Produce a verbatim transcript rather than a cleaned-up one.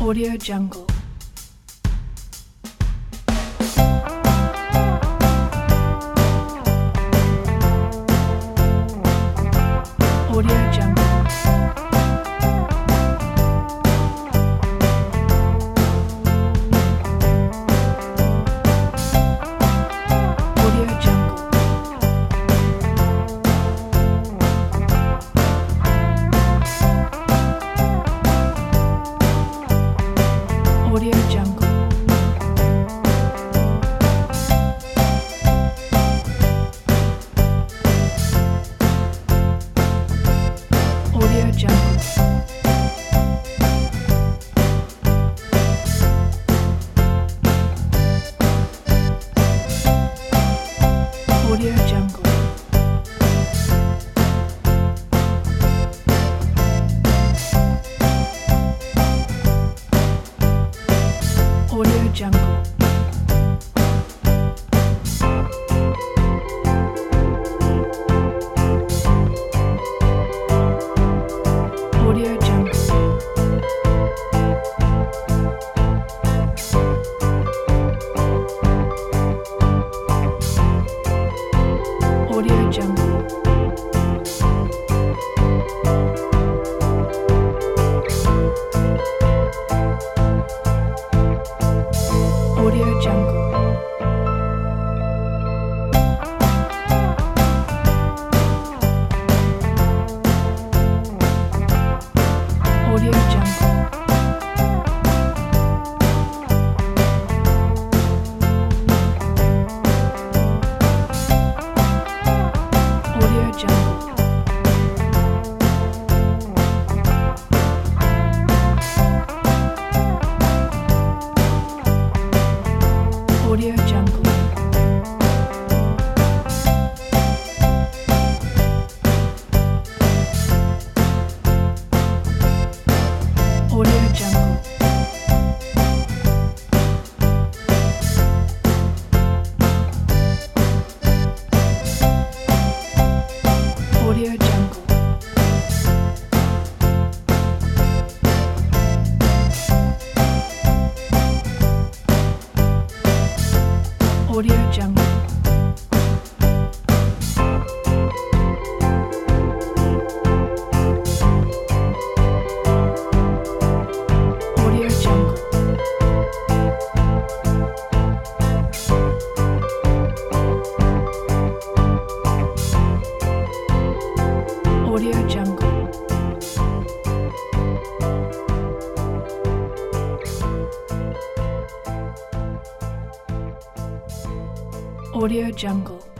Audio Jungle. Audio Jungle. Audio Jungle. Audio Jungle. Audio Jungle. Audio Jungle. Audio Jungle. Audio Jungle. Audio Jungle. Audio Jungle. Audio Jungle. Audio Jungle. Audio Jungle. Audio Jungle. Audio Jungle. Audio Jungle. Audio Jungle. Audio Jungle. Audio Jungle.